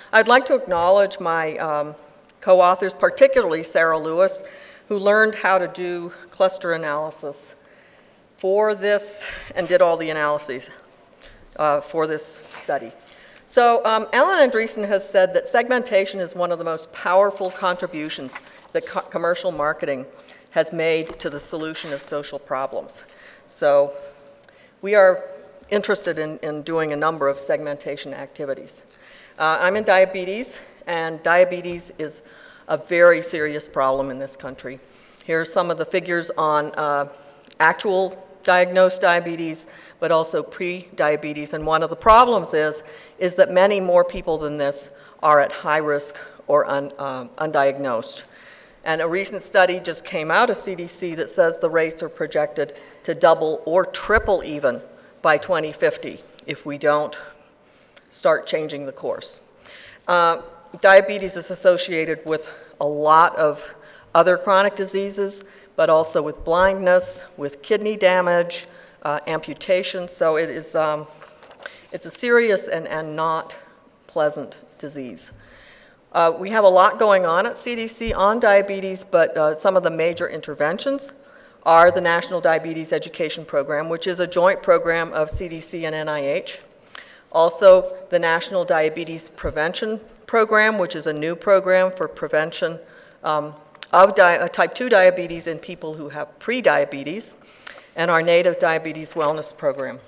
I'd like to acknowledge my co-authors, particularly Sarah Lewis, who learned how to do cluster analysis for this and did all the analyses for this study. So Alan Andreessen has said that segmentation is one of the most powerful contributions that commercial marketing has made to the solution of social problems. So we are interested in doing a number of segmentation activities. I'm in diabetes, and diabetes is a very serious problem in this country. Here are some of the figures on actual diagnosed diabetes, but also pre-diabetes. And one of the problems is that many more people than this are at high risk or undiagnosed. And a recent study just came out of CDC that says the rates are projected to double or triple even by 2050 if we don't start changing the course. Diabetes is associated with a lot of other chronic diseases, but also with blindness, with kidney damage, amputation. So it's a serious and not pleasant disease. We have a lot going on at CDC on diabetes, but some of the major interventions are the National Diabetes Education Program, which is a joint program of CDC and NIH. Also, the National Diabetes Prevention Program, which is a new program for prevention of type 2 diabetes in people who have pre-diabetes, and our Native Diabetes Wellness Program.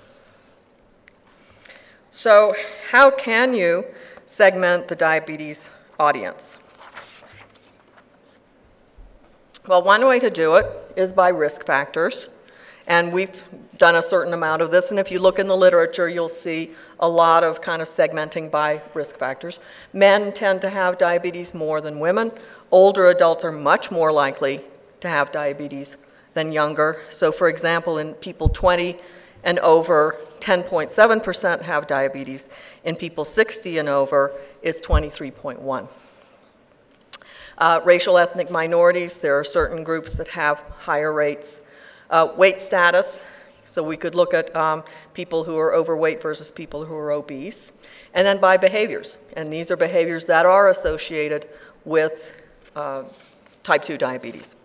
So how can you segment the diabetes audience? Well, one way to do it is by risk factors, and we've done a certain amount of this, and if you look in the literature, you'll see a lot of kind of segmenting by risk factors. Men tend to have diabetes more than women. Older adults are much more likely to have diabetes than younger. So for example, in people 20 and over, 10.7% have diabetes. In people 60 and over, it's 23.1%. Racial ethnic minorities, there are certain groups that have higher rates. Weight status, so we could look at people who are overweight versus people who are obese. And then by behaviors, and these are behaviors that are associated with type 2 diabetes.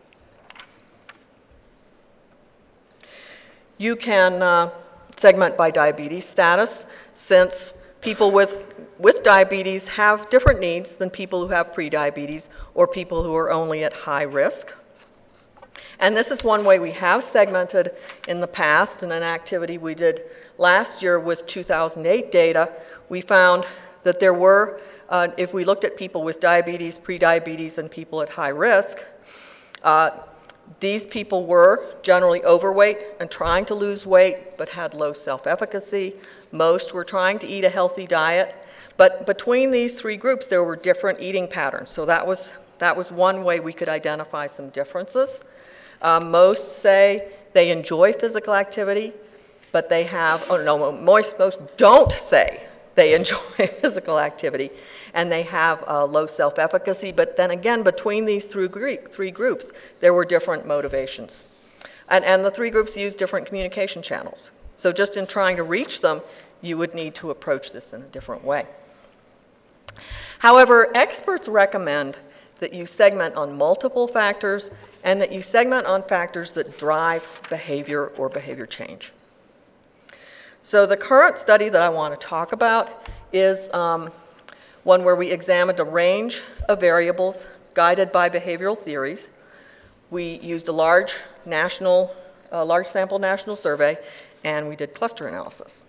You can segment by diabetes status, since people with diabetes have different needs than people who have pre-diabetes or people who are only at high risk. And this is one way we have segmented in the past. In an activity we did last year with 2008 data, we found that there were, if we looked at people with diabetes, pre-diabetes, and people at high risk, these people were generally overweight and trying to lose weight, but had low self-efficacy. Most were trying to eat a healthy diet. But between these three groups, there were different eating patterns. So that was one way we could identify some differences. Most say they enjoy physical activity, but they have, most don't say they enjoy physical activity, and they have low self-efficacy. But then again, between these three groups, there were different motivations. And the three groups use different communication channels. So just in trying to reach them, you would need to approach this in a different way. However, experts recommend that you segment on multiple factors and that you segment on factors that drive behavior or behavior change. So the current study that I want to talk about is one where we examined a range of variables guided by behavioral theories. We used a large sample national survey, and we did cluster analysis.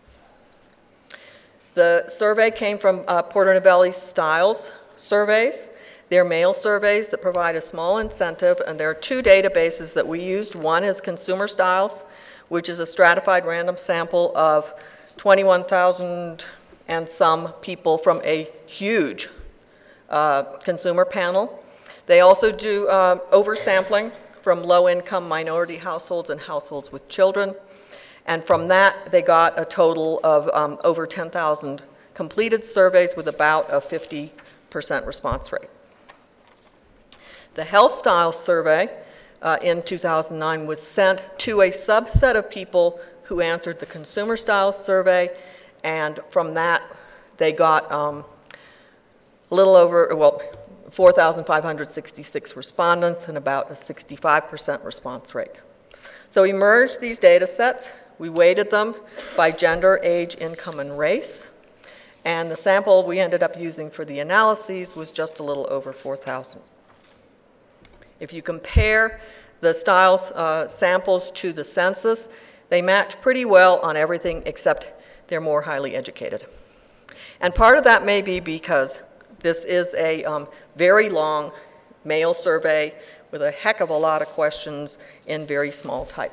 The survey came from Porter Novelli Stiles surveys. They're male surveys that provide a small incentive, and there are two databases that we used. One is Consumer Styles, which is a stratified random sample of 21,000 and some people from a huge consumer panel. They also do oversampling from low-income minority households and households with children. And from that, they got a total of over 10,000 completed surveys with about a 50% response rate. The Health Style survey in 2009 was sent to a subset of people who answered the Consumer Style survey, and from that, they got a little over, well, 4,566 respondents and about a 65% response rate. So we merged these data sets. We weighted them by gender, age, income, and race. And the sample we ended up using for the analyses was just a little over 4,000. If you compare the styles samples to the census, they match pretty well on everything except they're more highly educated. And part of that may be because this is a very long male survey with a heck of a lot of questions in very small type.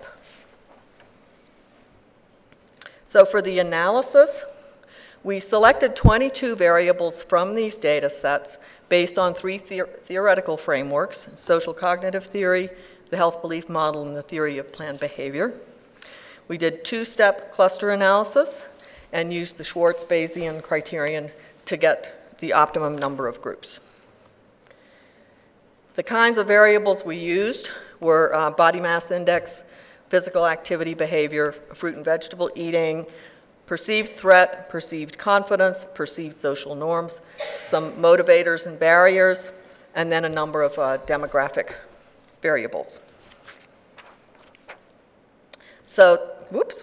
So for the analysis, we selected 22 variables from these data sets based on three theoretical frameworks: social cognitive theory, the health belief model, and the theory of planned behavior. We did two-step cluster analysis and used the Schwartz-Bayesian criterion to get the optimum number of groups. The kinds of variables we used were body mass index, physical activity behavior, fruit and vegetable eating, perceived threat, perceived confidence, perceived social norms, some motivators and barriers, and then a number of demographic variables. So, whoops.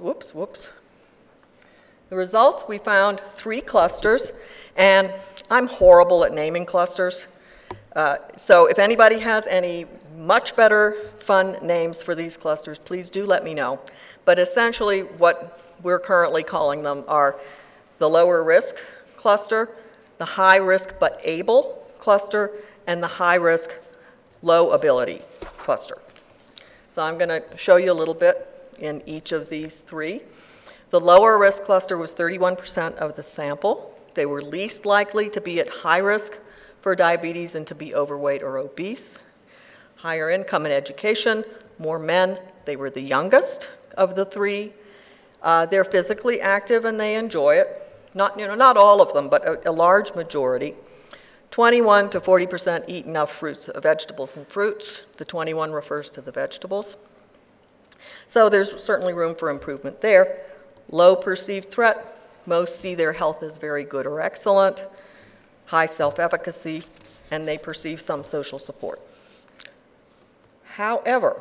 The results, we found 3 clusters, and I'm horrible at naming clusters. So if anybody has any much better fun names for these clusters, please do let me know. But essentially what we're currently calling them are the lower risk cluster, the high risk but able cluster, and the high risk low ability cluster. So I'm going to show you a little bit in each of these 3. The lower risk cluster was 31% of the sample. They were least likely to be at high risk for diabetes and to be overweight or obese. Higher income and education, more men. They were the youngest of the 3. They're physically active and they enjoy it. Not all of them, but a large majority. 21 to 40% eat enough fruits, vegetables, and fruits. The 21 refers to the vegetables. So there's certainly room for improvement there. Low perceived threat. Most see their health as very good or excellent. High self-efficacy, and they perceive some social support. However,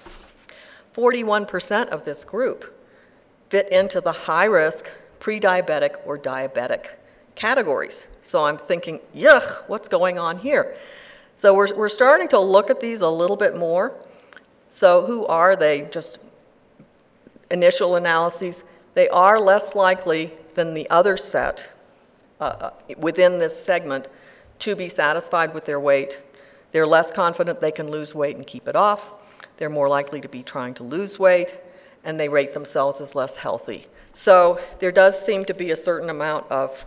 41% of this group fit into the high-risk, pre-diabetic, or diabetic categories. So I'm thinking, yuck, what's going on here? So we're starting to look at these a little bit more. So who are they? Just initial analyses. They are less likely than the other set within this segment to be satisfied with their weight. They're less confident they can lose weight and keep it off. They're more likely to be trying to lose weight, and they rate themselves as less healthy. So there does seem to be a certain amount of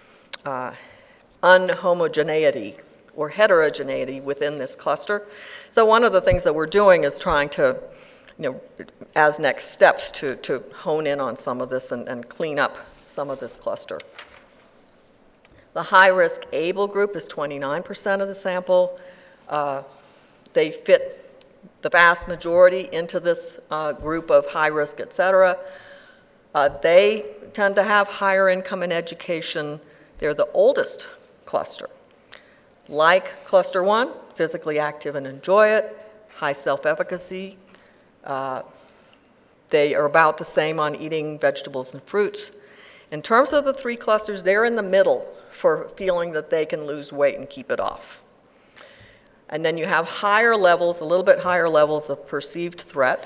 unhomogeneity or heterogeneity within this cluster. So one of the things that we're doing is trying to, as next steps, to hone in on some of this and clean up some of this cluster. The high-risk able group is 29% of the sample. They fit the vast majority into this group of high risk, et cetera. They tend to have higher income and education. They're the oldest cluster. Like cluster 1, physically active and enjoy it, high self-efficacy. They are about the same on eating vegetables and fruits. In terms of the 3 clusters, they're in the middle for feeling that they can lose weight and keep it off. And then you have higher levels, a little bit higher levels of perceived threat.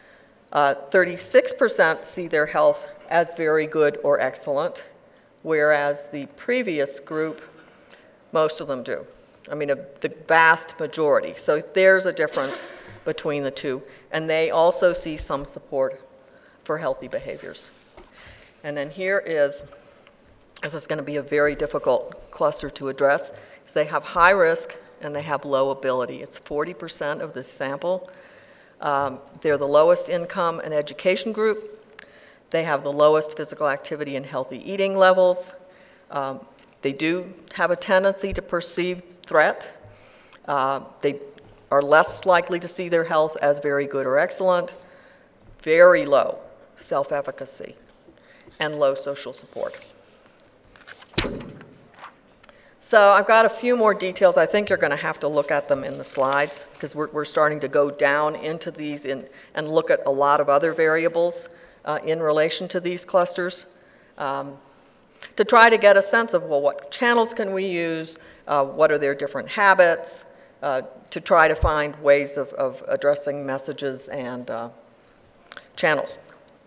36% see their health as very good or excellent, whereas the previous group, most of them do. I mean, the vast majority. So there's a difference between the 2. And they also see some support for healthy behaviors. And then here is, this is going to be a very difficult cluster to address, because they have high risk and they have low ability. It's 40% of the sample. They're the lowest income and education group. They have the lowest physical activity and healthy eating levels. They do have a tendency to perceive threat. They are less likely to see their health as very good or excellent. Very low self-efficacy and low social support. So I've got a few more details. I think you're going to have to look at them in the slides because we're starting to go down into these and look at a lot of other variables in relation to these clusters to try to get a sense of, well, what channels can we use, what are their different habits, to try to find ways of addressing messages and channels.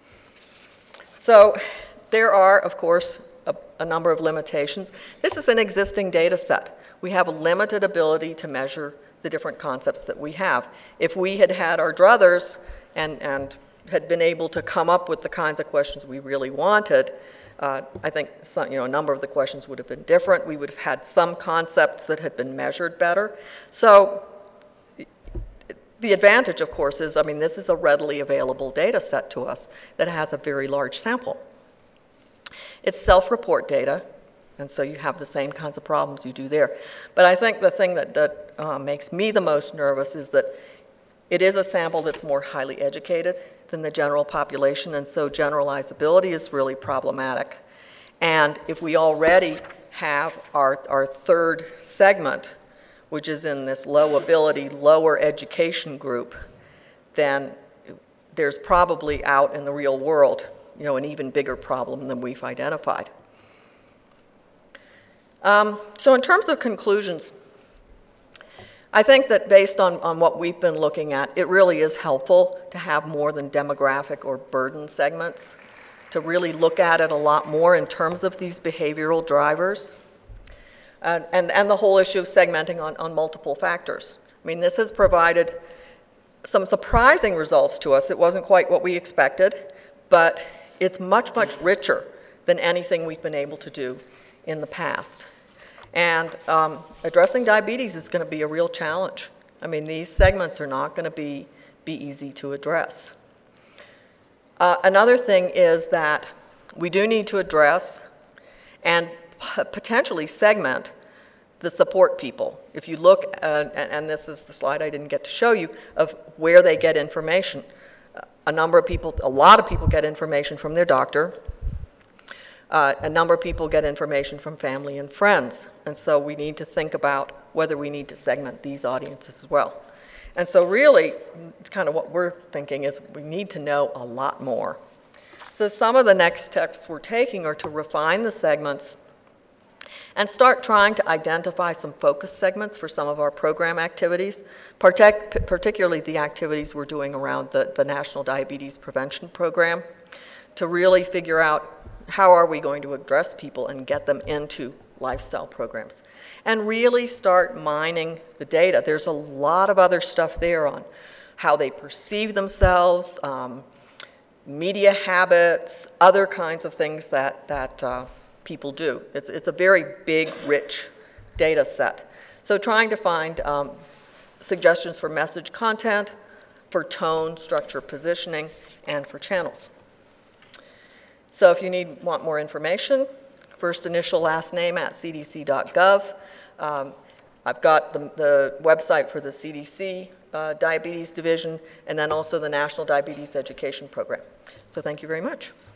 So there are, of course, a number of limitations. This is an existing data set. We have a limited ability to measure the different concepts that we have. If we had had our druthers and had been able to come up with the kinds of questions we really wanted, I think a number of the questions would have been different. We would have had some concepts that had been measured better. So the advantage, of course, is, this is a readily available data set to us that has a very large sample. It's self-report data, and so you have the same kinds of problems you do there. But I think the thing that makes me the most nervous is that it is a sample that's more highly educated than the general population, and so generalizability is really problematic. And if we already have our third segment, which is in this low ability, lower education group, then there's probably out in the real world an even bigger problem than we've identified. So in terms of conclusions, I think that based on what we've been looking at, it really is helpful to have more than demographic or burden segments, to really look at it a lot more in terms of these behavioral drivers, and the whole issue of segmenting on multiple factors. This has provided some surprising results to us. It wasn't quite what we expected, but it's much, much richer than anything we've been able to do in the past. And addressing diabetes is going to be a real challenge. These segments are not going to be easy to address. Another thing is that we do need to address and potentially segment the support people. If you look, and this is the slide I didn't get to show you, of where they get information. A lot of people get information from their doctor. A number of people get information from family and friends. And so we need to think about whether we need to segment these audiences as well. And so really, it's kind of what we're thinking is we need to know a lot more. So some of the next steps we're taking are to refine the segments and start trying to identify some focus segments for some of our program activities, particularly the activities we're doing around the National Diabetes Prevention Program, to really figure out how are we going to address people and get them into lifestyle programs. And really start mining the data. There's a lot of other stuff there on how they perceive themselves, media habits, other kinds of things that people do. It's a very big, rich data set. So trying to find suggestions for message content, for tone, structure, positioning, and for channels. So if you want more information, first initial, last name at cdc.gov. I've got the website for the CDC Diabetes Division, and then also the National Diabetes Education Program. So thank you very much.